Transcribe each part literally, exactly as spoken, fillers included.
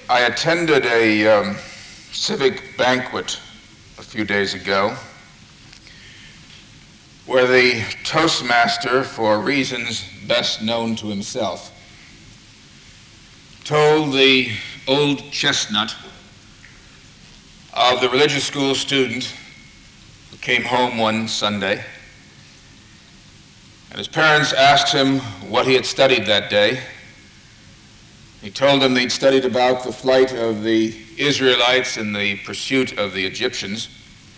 I attended a um, civic banquet a few days ago where the Toastmaster, for reasons best known to himself, told the old chestnut of the religious school student who came home one Sunday, and his parents asked him what he had studied that day. He told them they'd studied about the flight of the Israelites in the pursuit of the Egyptians,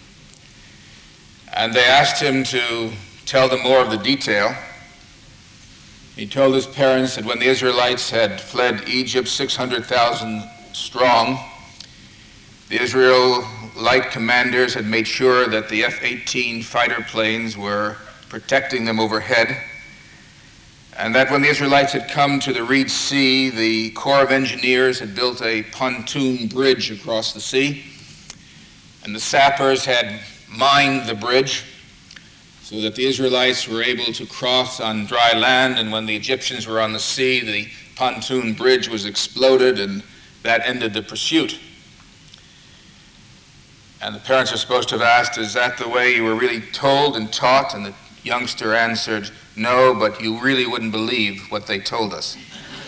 and they asked him to tell them more of the detail. He told his parents that when the Israelites had fled Egypt six hundred thousand strong, the Israelite commanders had made sure that the F eighteen fighter planes were protecting them overhead, and that when the Israelites had come to the Reed Sea, the Corps of Engineers had built a pontoon bridge across the sea, and the sappers had mined the bridge so that the Israelites were able to cross on dry land, and when the Egyptians were on the sea, the pontoon bridge was exploded, and that ended the pursuit. And the parents are supposed to have asked, is that the way you were really told and taught? And the youngster answered, no, but you really wouldn't believe what they told us.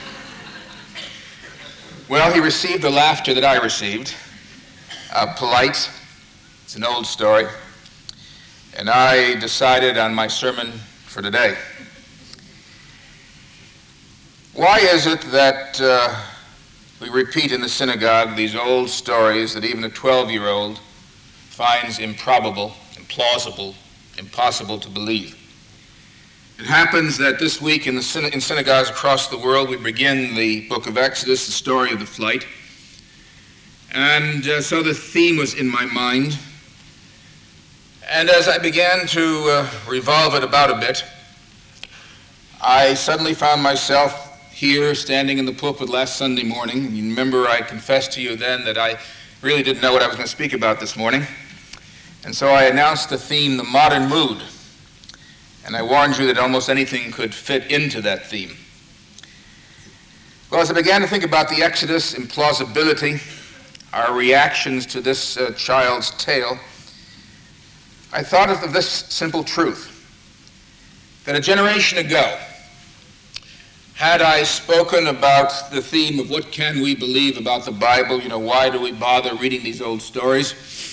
Well, he received the laughter that I received, uh, polite. It's an old story. And I decided on my sermon for today. Why is it that uh, we repeat in the synagogue these old stories that even a twelve-year-old finds improbable, implausible, impossible to believe? It happens that this week in, the syna- in synagogues across the world we begin the book of Exodus, the story of the flight. And uh, so the theme was in my mind. And as I began to uh, revolve it about a bit, I suddenly found myself here standing in the pulpit last Sunday morning. And you remember I confessed to you then that I really didn't know what I was going to speak about this morning. And so I announced the theme, the modern mood. And I warned you that almost anything could fit into that theme. Well, as I began to think about the Exodus, implausibility, our reactions to this uh, child's tale, I thought of this simple truth, that a generation ago, had I spoken about the theme of what can we believe about the Bible, you know, why do we bother reading these old stories,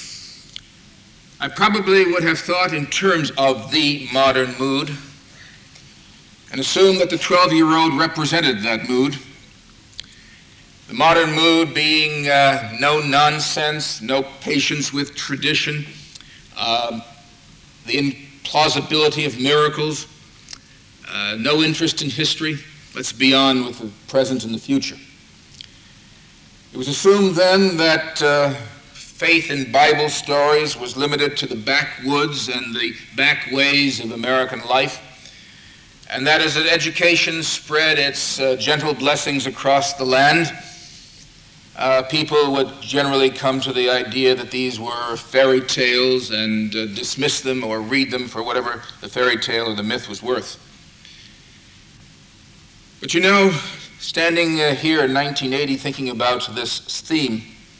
I probably would have thought in terms of the modern mood and assumed that the twelve-year-old represented that mood. The modern mood being uh, no nonsense, no patience with tradition, uh, the implausibility of miracles, uh, no interest in history. Let's be on with the present and the future. It was assumed then that uh, faith in Bible stories was limited to the backwoods and the back ways of American life, and that as education spread its uh, gentle blessings across the land, uh, people would generally come to the idea that these were fairy tales and uh, dismiss them or read them for whatever the fairy tale or the myth was worth. But you know, standing uh, here in nineteen eighty thinking about this theme,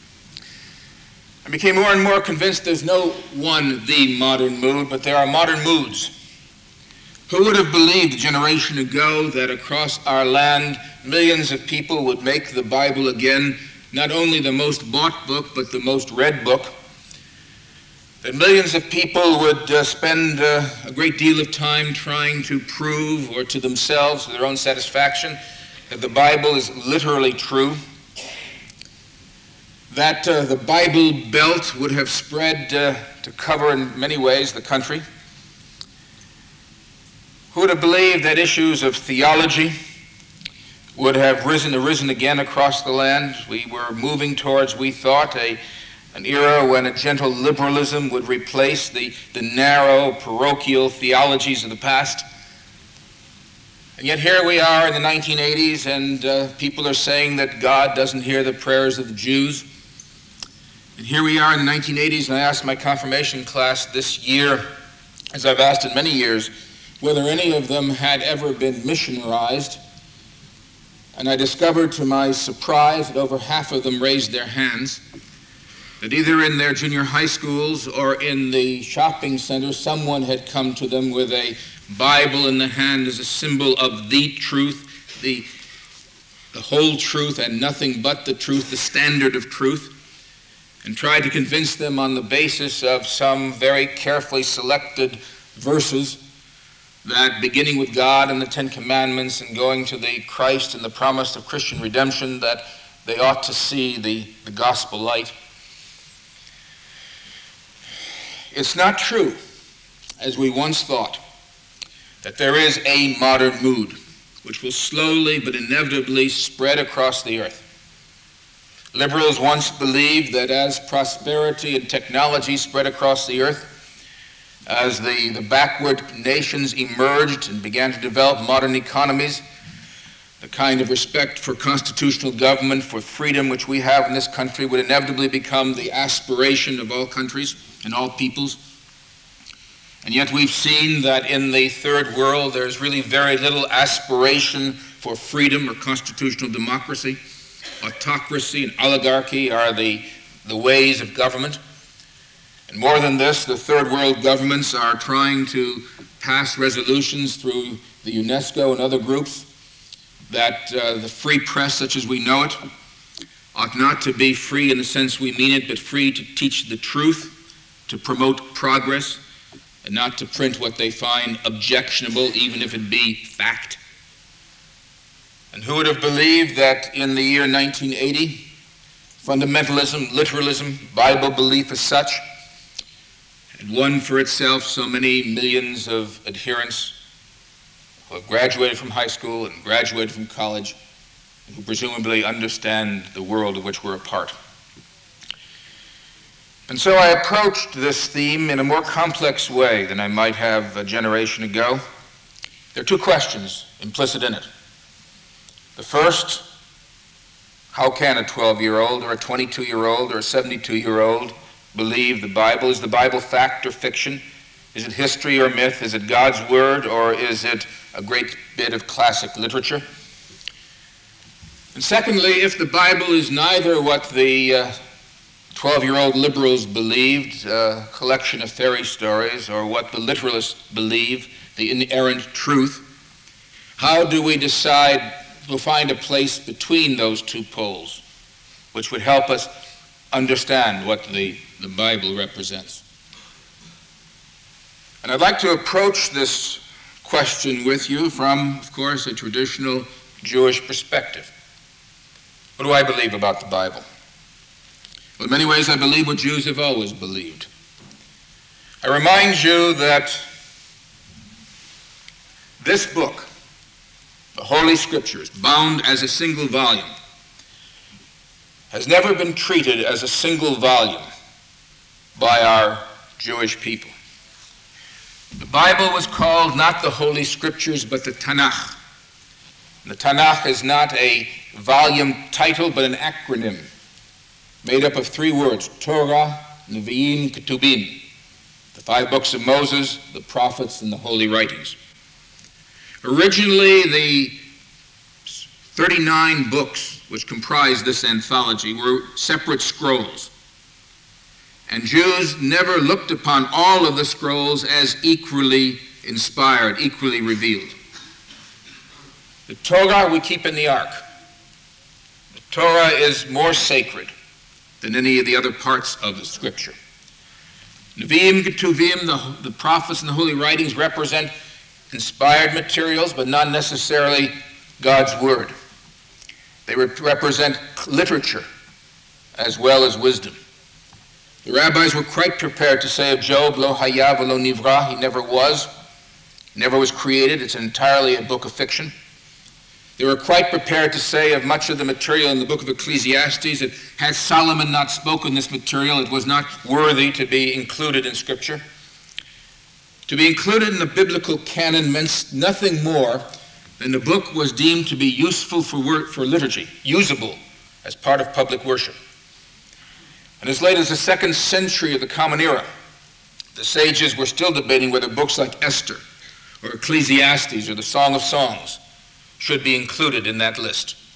I became more and more convinced there's no one, the modern mood, but there are modern moods. Who would have believed a generation ago that across our land, millions of people would make the Bible again not only the most bought book, but the most read book? That millions of people would uh, spend uh, a great deal of time trying to prove, or to themselves, to their own satisfaction, that the Bible is literally true? That uh, the Bible Belt would have spread uh, to cover in many ways the country? Who would have believed that issues of theology would have risen, arisen again across the land? We were moving towards, we thought, a, an era when a gentle liberalism would replace the, the narrow parochial theologies of the past. And yet here we are in the nineteen eighties, and uh, people are saying that God doesn't hear the prayers of the Jews. And here we are in the nineteen eighties, and I asked my confirmation class this year, as I've asked in many years, whether any of them had ever been missionarized. And I discovered to my surprise that over half of them raised their hands, that either in their junior high schools or in the shopping center, someone had come to them with a Bible in the hand as a symbol of the truth, the, the whole truth and nothing but the truth, the standard of truth, and tried to convince them on the basis of some very carefully selected verses that, beginning with God and the Ten Commandments and going to the Christ and the promise of Christian redemption, that they ought to see the, the gospel light. It's not true, as we once thought, that there is a modern mood which will slowly but inevitably spread across the earth. Liberals once believed that as prosperity and technology spread across the earth, as the, the backward nations emerged and began to develop modern economies, the kind of respect for constitutional government, for freedom which we have in this country would inevitably become the aspiration of all countries and all peoples. And yet we've seen that in the third world there's really very little aspiration for freedom or constitutional democracy. Autocracy and oligarchy are the, the ways of government. And more than this, the third world governments are trying to pass resolutions through the UNESCO and other groups that uh, the free press, such as we know it, ought not to be free in the sense we mean it, but free to teach the truth, to promote progress, and not to print what they find objectionable, even if it be fact. And who would have believed that in the year nineteen eighty, fundamentalism, literalism, Bible belief as such, had won for itself so many millions of adherents who have graduated from high school and graduated from college, and who presumably understand the world of which we're a part. And so I approached this theme in a more complex way than I might have a generation ago. There are two questions implicit in it. The first, how can a twelve-year-old or a twenty-two-year-old or a seventy-two-year-old believe the Bible? Is the Bible fact or fiction? Is it history or myth? Is it God's word, or is it a great bit of classic literature? And secondly, if the Bible is neither what the uh, twelve-year-old liberals believed, a collection of fairy stories, or what the literalists believe, the inerrant truth, how do we decide to find a place between those two poles, which would help us understand what the, the Bible represents? And I'd like to approach this question with you from, of course, a traditional Jewish perspective. What do I believe about the Bible? Well, in many ways, I believe what Jews have always believed. I remind you that this book, the Holy Scriptures, bound as a single volume, has never been treated as a single volume by our Jewish people. The Bible was called not the Holy Scriptures, but the Tanakh. The Tanakh is not a volume title, but an acronym made up of three words: Torah, Nevi'im, Ketubim, the five books of Moses, the prophets, and the holy writings. Originally, the thirty-nine books which comprise this anthology were separate scrolls, and Jews never looked upon all of the scrolls as equally inspired, equally revealed. The Torah we keep in the ark. The Torah is more sacred than any of the other parts of the Scripture. Nevi'im, Ketuvim, the, the prophets and the holy writings represent inspired materials, but not necessarily God's word. They represent literature as well as wisdom. The rabbis were quite prepared to say of Job, Lo haya v'lo nivra, he never was, never was created. It's entirely a book of fiction. They were quite prepared to say of much of the material in the book of Ecclesiastes that had Solomon not spoken this material, it was not worthy to be included in Scripture. To be included in the biblical canon meant nothing more than the book was deemed to be useful for work, for liturgy, usable as part of public worship. And as late as the second century of the Common Era, the sages were still debating whether books like Esther or Ecclesiastes or the Song of Songs should be included in that list.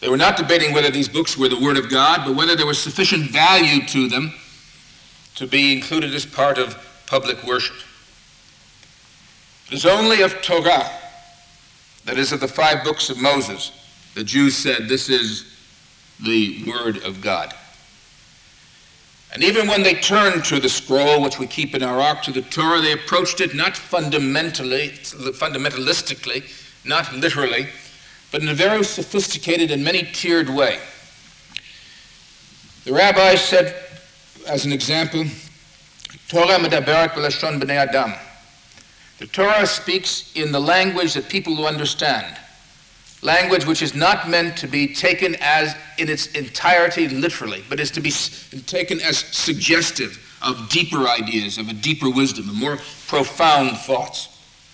They were not debating whether these books were the Word of God, but whether there was sufficient value to them to be included as part of public worship. It is only of Torah, that is, of the five books of Moses, the Jews said this is the Word of God. And even when they turned to the scroll, which we keep in our ark, to the Torah, they approached it not fundamentally, fundamentalistically, not literally, but in a very sophisticated and many-tiered way. The rabbi said, as an example, Torah medaberet b'lashon b'nei Adam. The Torah speaks in the language that people will understand, language which is not meant to be taken as in its entirety literally, but is to be taken as suggestive of deeper ideas, of a deeper wisdom, of more profound thoughts.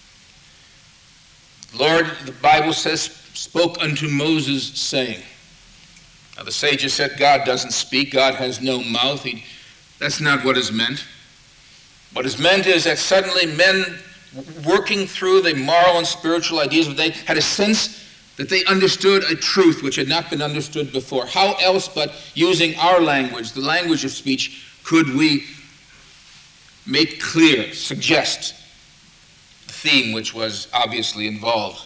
Lord, the Bible says, spoke unto Moses, saying. Now the sages said God doesn't speak, God has no mouth. He, that's not what is meant. What is meant is that suddenly men working through the moral and spiritual ideas, they had a sense that they understood a truth which had not been understood before. How else but using our language, the language of speech, could we make clear, suggest the theme which was obviously involved?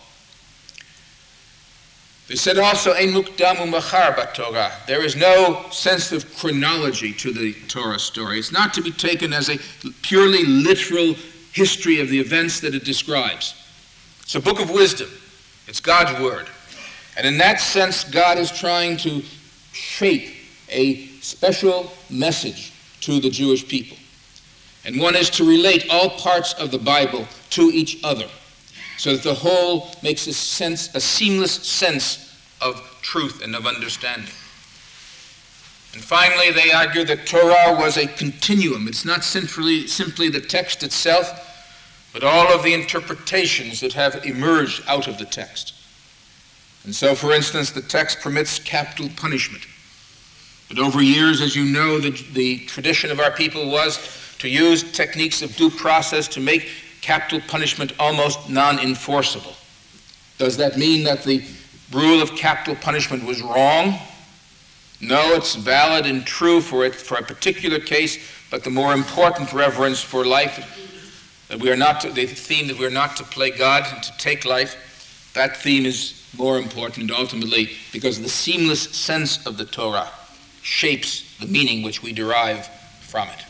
They said also, Ein mukdam umachar b'Torah. There is no sense of chronology to the Torah story. It's not to be taken as a purely literal history of the events that it describes. It's a book of wisdom. It's God's word. And in that sense, God is trying to shape a special message to the Jewish people. And one is to relate all parts of the Bible to each other, so that the whole makes a sense, a seamless sense of truth and of understanding. And finally, they argue that Torah was a continuum. It's not simply, simply the text itself, but all of the interpretations that have emerged out of the text. And so, for instance, the text permits capital punishment. But over years, as you know, the, the tradition of our people was to use techniques of due process to make capital punishment almost non-enforceable. Does that mean that the rule of capital punishment was wrong? No, it's valid and true for it for a particular case, but the more important reverence for life, that we are not to, the theme that we are not to play God and to take life, that theme is more important ultimately because the seamless sense of the Torah shapes the meaning which we derive from it.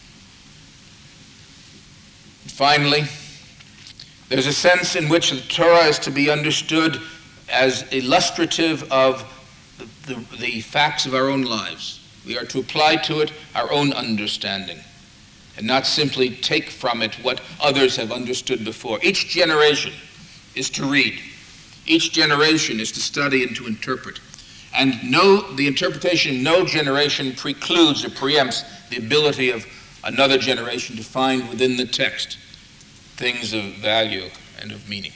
Finally, there's a sense in which the Torah is to be understood as illustrative of the, the, the facts of our own lives. We are to apply to it our own understanding and not simply take from it what others have understood before. Each generation is to read. Each generation is to study and to interpret. And no, the interpretation of no generation precludes or preempts the ability of another generation to find within the text things of value and of meaning.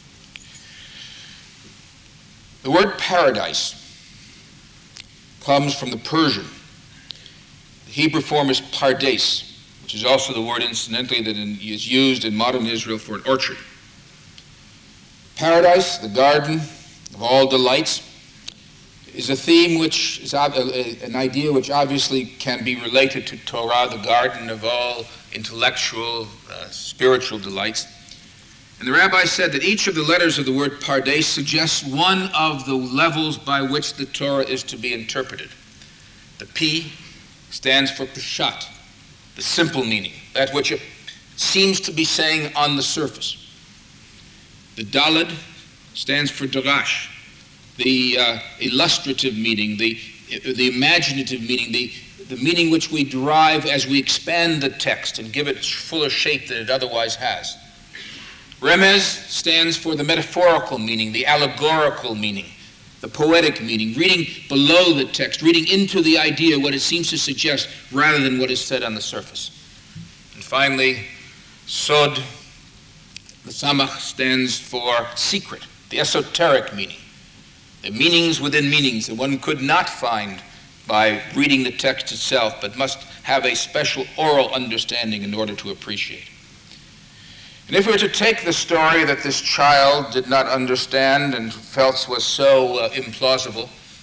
The word paradise comes from the Persian. The Hebrew form is pardes, which is also the word, incidentally, that is used in modern Israel for an orchard. Paradise, the garden of all delights, is a theme which is an idea which obviously can be related to Torah, the garden of all intellectual, uh, spiritual delights. And the rabbi said that each of the letters of the word pardes suggests one of the levels by which the Torah is to be interpreted. The P stands for Peshat, the simple meaning, that which it seems to be saying on the surface. The Daled stands for Darash, the uh, illustrative meaning, the, the imaginative meaning, the, the meaning which we derive as we expand the text and give it fuller shape than it otherwise has. Remez stands for the metaphorical meaning, the allegorical meaning, the poetic meaning, reading below the text, reading into the idea what it seems to suggest rather than what is said on the surface. And finally, Sod, the Samach, stands for secret, the esoteric meaning, the meanings within meanings that one could not find by reading the text itself, but must have a special oral understanding in order to appreciate. And if we were to take the story that this child did not understand and felt was so uh, implausible,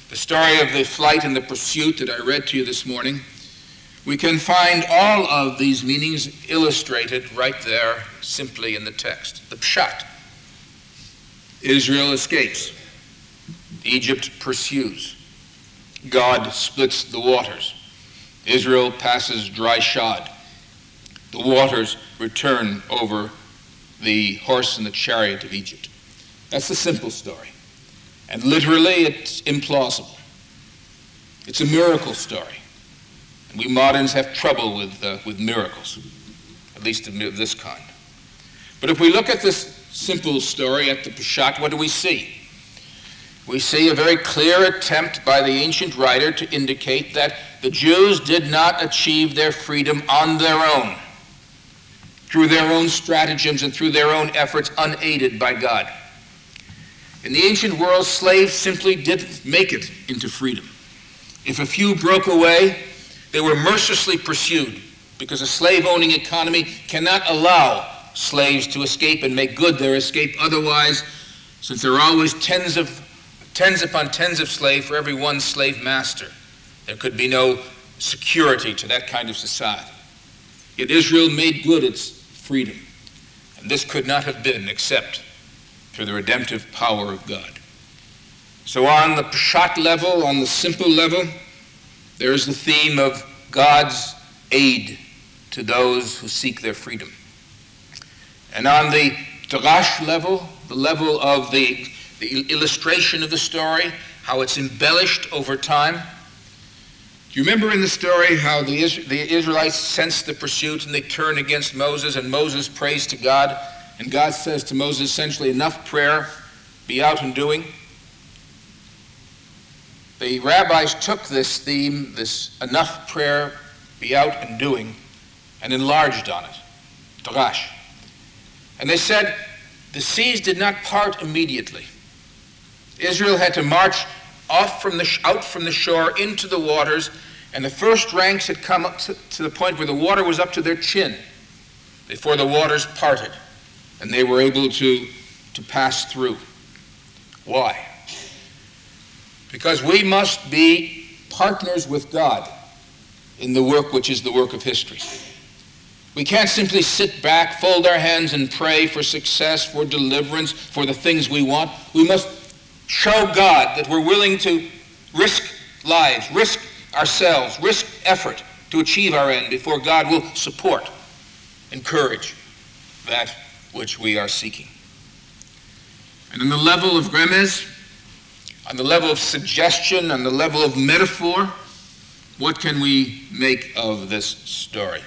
the story of the flight and the pursuit that I read to you this morning, we can find all of these meanings illustrated right there simply in the text. The pshat. Israel escapes. Egypt pursues. God splits the waters. Israel passes dry shod. The waters return over the horse and the chariot of Egypt. That's the simple story. And literally, it's implausible. It's a miracle story. And we moderns have trouble with, uh, with miracles, at least of this kind. But if we look at this simple story, at the Peshat, what do we see? We see a very clear attempt by the ancient writer to indicate that the Jews did not achieve their freedom on their own, through their own stratagems and through their own efforts, unaided by God. In the ancient world, slaves simply didn't make it into freedom. If a few broke away, they were mercilessly pursued, because a slave-owning economy cannot allow slaves to escape and make good their escape. Otherwise, since there are always tens of tens upon tens of slaves for every one slave master, there could be no security to that kind of society. Yet Israel made good its freedom, and this could not have been except through the redemptive power of God. So on the Peshat level, on the simple level, there is the theme of God's aid to those who seek their freedom. And on the Darash level, the level of the, the illustration of the story, how it's embellished over time. Do you remember in the story how the, the Israelites sense the pursuit and they turn against Moses, and Moses prays to God, and God says to Moses essentially, enough prayer, be out and doing? The rabbis took this theme, this enough prayer, be out and doing, and enlarged on it, Darash. And they said the seas did not part immediately. Israel had to march off from the, out from the shore into the waters, and the first ranks had come up to, to the point where the water was up to their chin before the waters parted, and they were able to, to pass through. Why? Because we must be partners with God in the work which is the work of history. We can't simply sit back, fold our hands, and pray for success, for deliverance, for the things we want. We must show God that we're willing to risk lives, risk ourselves, risk effort to achieve our end before God will support, encourage that which we are seeking. And on the level of remez, on the level of suggestion, on the level of metaphor, what can we make of this story?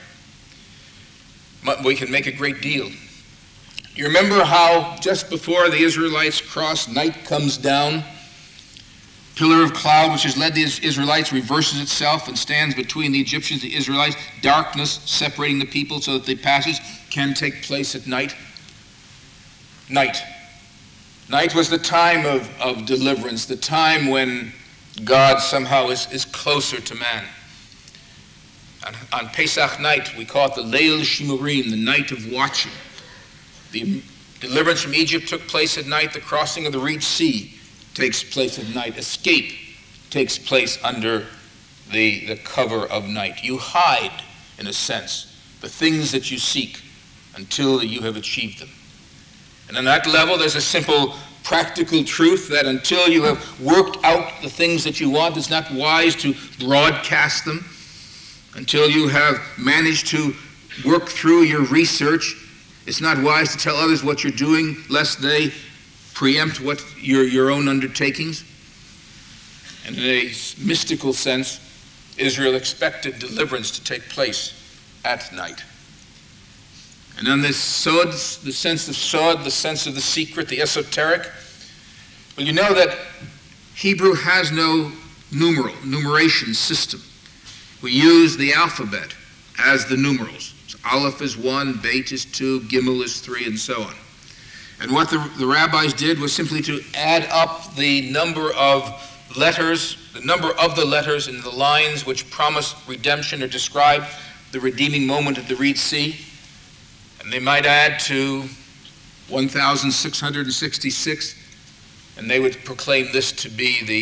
We can make a great deal. You remember how just before the Israelites cross, night comes down, pillar of cloud which has led the Israelites reverses itself and stands between the Egyptians and the Israelites, darkness separating the people so that the passage can take place at night. Night. Night was the time of, of deliverance, the time when God somehow is, is closer to man. On, on Pesach night, we call it the Leil Shimurim, the night of watching. The deliverance from Egypt took place at night. The crossing of the Red Sea takes place at night. Escape takes place under the, the cover of night. You hide, in a sense, the things that you seek until you have achieved them. And on that level, there's a simple practical truth that until you have worked out the things that you want, it's not wise to broadcast them. Until you have managed to work through your research, it's not wise to tell others what you're doing, lest they preempt what your, your own undertakings. And in a mystical sense, Israel expected deliverance to take place at night. And on this sod, the sense of sod, the sense of the secret, the esoteric, well, you know that Hebrew has no numeral, numeration system. We use the alphabet as the numerals. So Aleph is one, Beit is two, Gimel is three, and so on. And what the, the rabbis did was simply to add up the number of letters, the number of the letters in the lines which promise redemption or describe the redeeming moment at the Red Sea. And they might add to one thousand six hundred sixty-six, and they would proclaim this to be the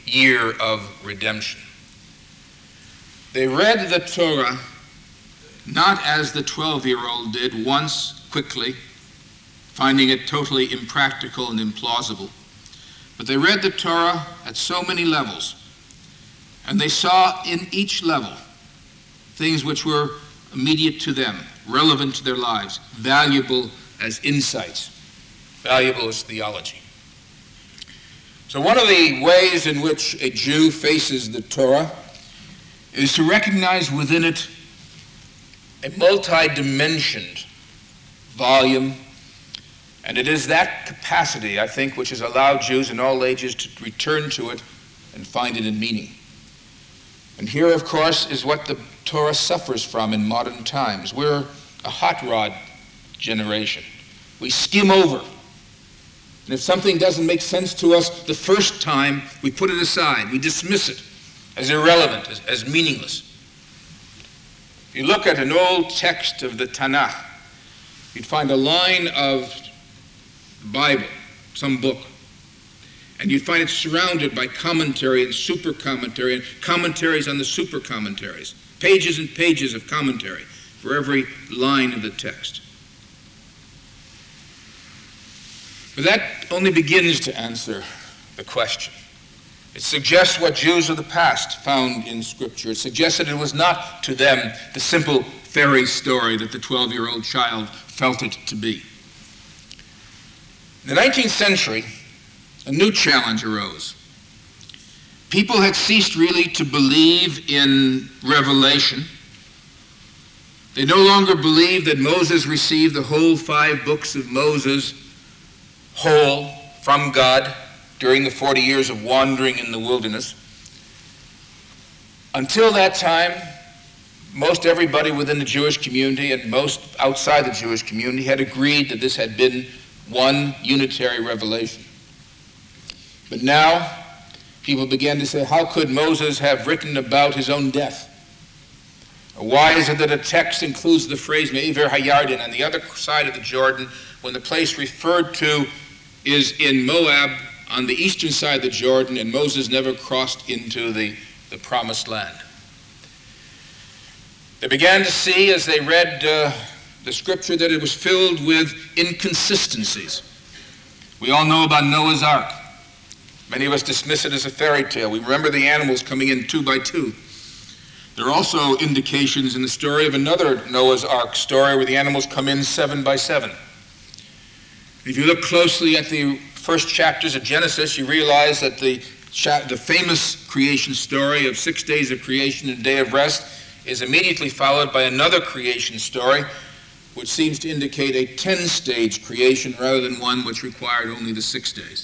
year of redemption. They read the Torah not as the twelve-year-old did, once, quickly, finding it totally impractical and implausible, but they read the Torah at so many levels, and they saw in each level things which were immediate to them, relevant to their lives, valuable as insights, valuable as theology. So one of the ways in which a Jew faces the Torah is to recognize within it a multi-dimensioned volume, and it is that capacity, I think, which has allowed Jews in all ages to return to it and find it in meaning. And here, of course, is what the Torah suffers from in modern times. We're a hot rod generation. We skim over. And if something doesn't make sense to us the first time, we put it aside. We dismiss it as irrelevant, as, as meaningless. If you look at an old text of the Tanakh, you'd find a line of the Bible, some book, and you'd find it surrounded by commentary and super commentary and commentaries on the super commentaries, pages and pages of commentary for every line of the text. But that only begins to answer the question. It suggests what Jews of the past found in Scripture. It suggests that it was not to them the simple fairy story that the twelve-year-old child felt it to be. In the nineteenth century, a new challenge arose. People had ceased really to believe in revelation. They no longer believed that Moses received the whole five books of Moses whole from God during the forty years of wandering in the wilderness. Until that time, most everybody within the Jewish community and most outside the Jewish community had agreed that this had been one unitary revelation. But now, people began to say, how could Moses have written about his own death? Or why is it that a text includes the phrase Me'aver Hayarden on the other side of the Jordan when the place referred to is in Moab on the eastern side of the Jordan, and Moses never crossed into the, the promised land? They began to see, as they read uh, the scripture, that it was filled with inconsistencies. We all know about Noah's Ark. Many of us dismiss it as a fairy tale. We remember the animals coming in two by two. There are also indications in the story of another Noah's Ark story where the animals come in seven by seven. If you look closely at the first chapters of Genesis, you realize that the, cha- the famous creation story of six days of creation and a day of rest is immediately followed by another creation story which seems to indicate a ten-stage creation rather than one which required only the six days.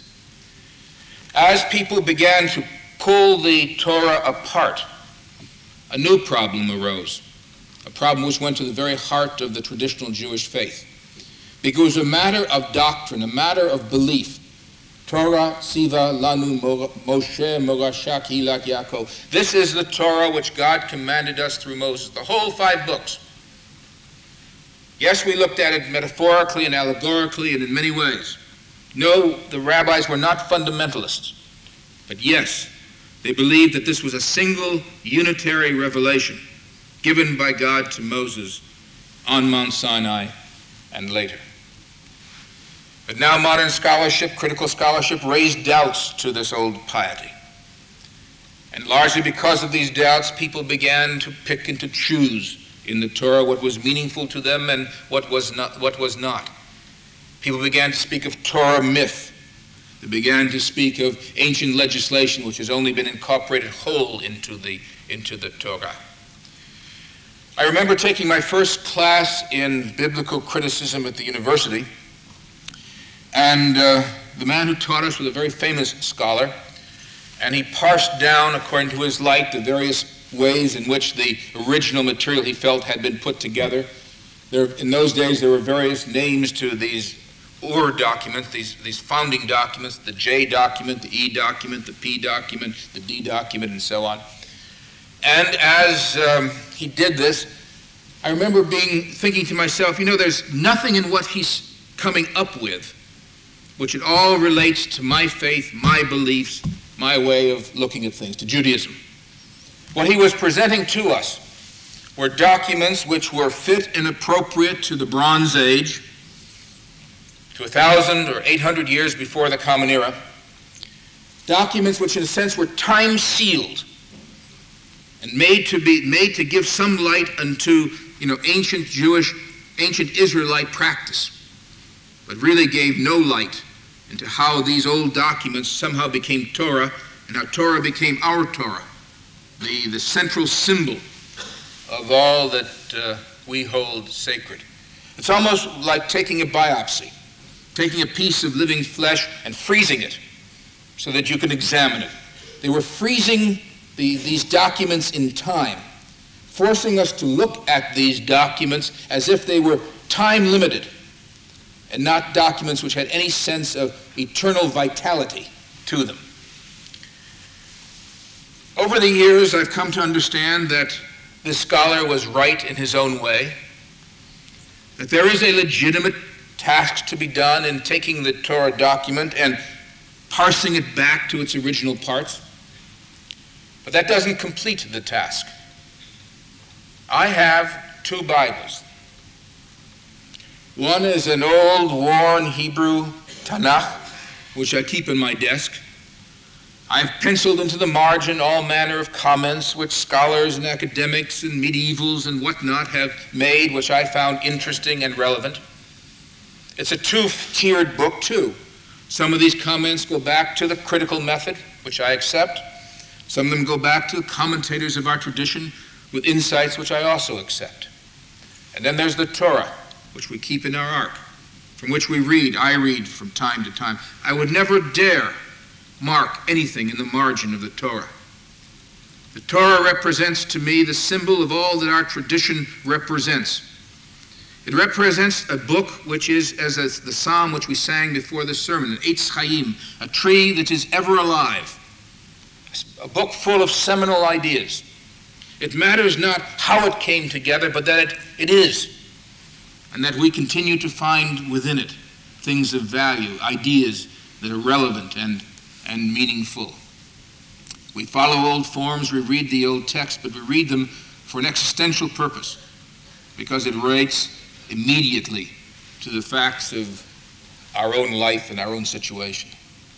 As people began to pull the Torah apart, a new problem arose, a problem which went to the very heart of the traditional Jewish faith. Because it was a matter of doctrine, a matter of belief. Torah siva lanu Moshe morashak hilak Yaakov. This is the Torah which God commanded us through Moses, the whole five books. Yes, we looked at it metaphorically and allegorically and in many ways. No, the rabbis were not fundamentalists. But yes, they believed that this was a single unitary revelation given by God to Moses on Mount Sinai and later. But now modern scholarship, critical scholarship, raised doubts to this old piety. And largely because of these doubts, people began to pick and to choose in the Torah what was meaningful to them and what was not. What was not. People began to speak of Torah myth. They began to speak of ancient legislation which has only been incorporated whole into the, into the Torah. I remember taking my first class in biblical criticism at the university, and uh, the man who taught us was a very famous scholar, and he parsed down, according to his light, the various ways in which the original material he felt had been put together. There, in those days, there were various names to these Ur documents, these, these founding documents, the J document, the E document, the P document, the D document, and so on. And as um, he did this, I remember being thinking to myself, you know, there's nothing in what he's coming up with which it all relates to my faith, my beliefs, my way of looking at things, to Judaism. What he was presenting to us were documents which were fit and appropriate to the Bronze Age, to a thousand or eight hundred years before the Common Era. Documents which in a sense were time-sealed and made to be made to give some light unto, you know, ancient Jewish, ancient Israelite practice, but really gave no light into how these old documents somehow became Torah and how Torah became our Torah, the, the central symbol of all that uh, we hold sacred. It's almost like taking a biopsy, taking a piece of living flesh and freezing it so that you can examine it. They were freezing the, these documents in time, forcing us to look at these documents as if they were time-limited and not documents which had any sense of eternal vitality to them. Over the years, I've come to understand that this scholar was right in his own way, that there is a legitimate task to be done in taking the Torah document and parsing it back to its original parts. But that doesn't complete the task. I have two Bibles. One is an old, worn Hebrew Tanakh, which I keep in my desk. I've penciled into the margin all manner of comments which scholars and academics and medievals and whatnot have made, which I found interesting and relevant. It's a two-tiered book, too. Some of these comments go back to the critical method, which I accept. Some of them go back to the commentators of our tradition with insights which I also accept. And then there's the Torah, which we keep in our ark, from which we read, I read from time to time. I would never dare mark anything in the margin of the Torah. The Torah represents to me the symbol of all that our tradition represents. It represents a book which is, as the psalm which we sang before the sermon, an Eitz Chaim, a tree that is ever alive, a book full of seminal ideas. It matters not how it came together, but that it, it is, and that we continue to find within it things of value, ideas that are relevant and and meaningful. We follow old forms, we read the old text, but we read them for an existential purpose, because it relates immediately to the facts of our own life and our own situation.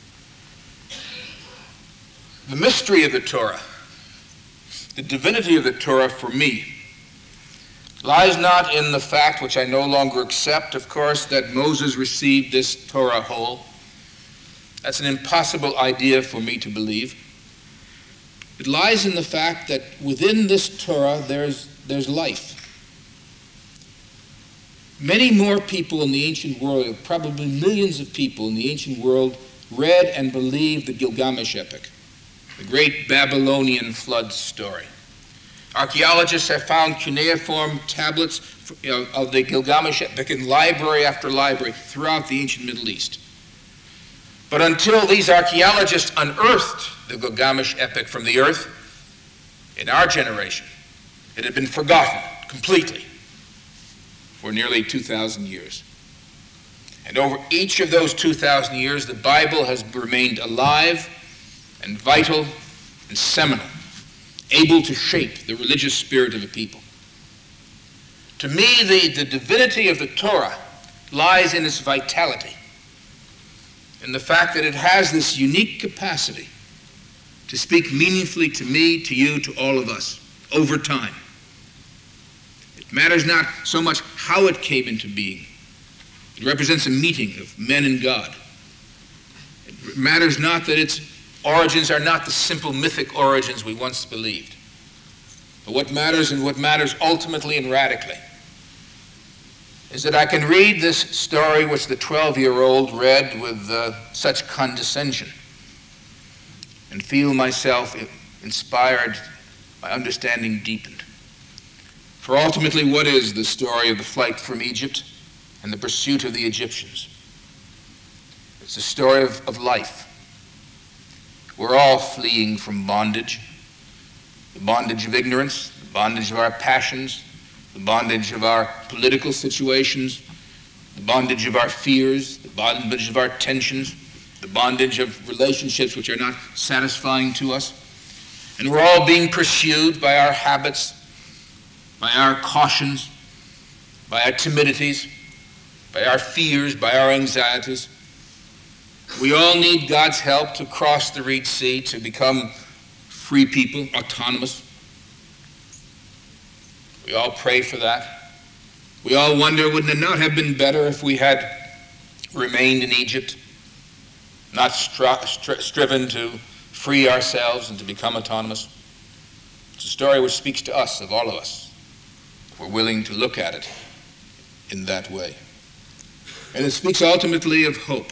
The mystery of the Torah, the divinity of the Torah for me, lies not in the fact, which I no longer accept, of course, that Moses received this Torah whole. That's an impossible idea for me to believe. It lies in the fact that within this Torah there's, there's life. Many more people in the ancient world, probably millions of people in the ancient world, read and believed the Gilgamesh epic, the great Babylonian flood story. Archaeologists have found cuneiform tablets of the Gilgamesh epic in library after library throughout the ancient Middle East. But until these archaeologists unearthed the Gilgamesh epic from the earth, in our generation, it had been forgotten completely for nearly two thousand years. And over each of those two thousand years, the Bible has remained alive and vital and seminal, able to shape the religious spirit of a people. To me, the, the divinity of the Torah lies in its vitality, in the fact that it has this unique capacity to speak meaningfully to me, to you, to all of us, over time. It matters not so much how it came into being. It represents a meeting of men and God. It matters not that its origins are not the simple mythic origins we once believed. But what matters, and what matters ultimately and radically, is that I can read this story which the twelve-year-old read with uh, such condescension and feel myself inspired, my understanding deepened. For ultimately, what is the story of the flight from Egypt and the pursuit of the Egyptians? It's a story of, of life. We're all fleeing from bondage, the bondage of ignorance, the bondage of our passions, the bondage of our political situations, the bondage of our fears, the bondage of our tensions, the bondage of relationships which are not satisfying to us. And we're all being pursued by our habits, by our cautions, by our timidities, by our fears, by our anxieties. We all need God's help to cross the Reed Sea, to become free people, autonomous. We all pray for that. We all wonder, wouldn't it not have been better if we had remained in Egypt, not stri- stri- striven to free ourselves and to become autonomous? It's a story which speaks to us, of all of us, if we're willing to look at it in that way. And it speaks ultimately of hope.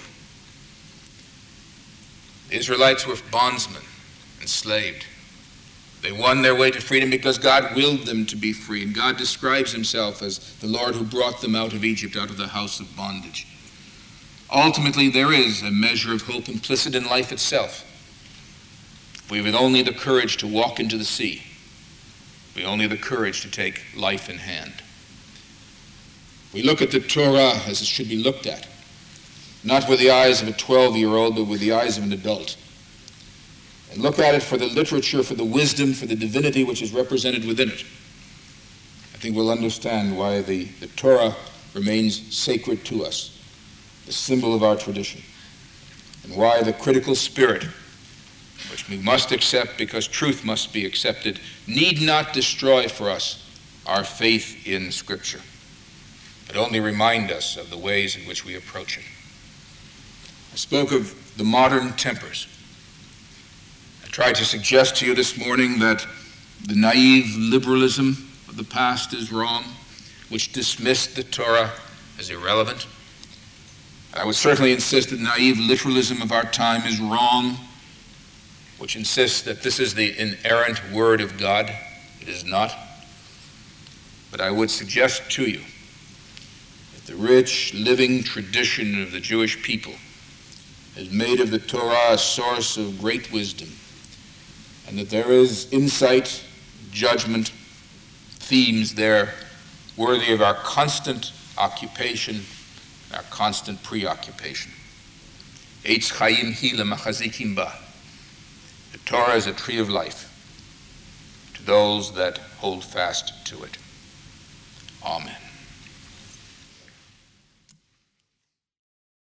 The Israelites were bondsmen, enslaved. They won their way to freedom because God willed them to be free, and God describes himself as the Lord who brought them out of Egypt, out of the house of bondage. Ultimately, there is a measure of hope implicit in life itself. If we have only the courage to walk into the sea, we only the courage to take life in hand. We look at the Torah as it should be looked at, not with the eyes of a twelve-year-old, but with the eyes of an adult. And look at it for the literature, for the wisdom, for the divinity which is represented within it. I think we'll understand why the, the Torah remains sacred to us, the symbol of our tradition, and why the critical spirit, which we must accept because truth must be accepted, need not destroy for us our faith in Scripture, but only remind us of the ways in which we approach it. I spoke of the modern tempers. I tried to suggest to you this morning that the naive liberalism of the past is wrong, which dismissed the Torah as irrelevant. I would certainly insist that the naive literalism of our time is wrong, which insists that this is the inerrant word of God. It is not. But I would suggest to you that the rich, living tradition of the Jewish people has made of the Torah a source of great wisdom, and that there is insight, judgment, themes there worthy of our constant occupation, our constant preoccupation. Eitz Chaim hi lemachazikim ba. The Torah is a tree of life to those that hold fast to it. Amen.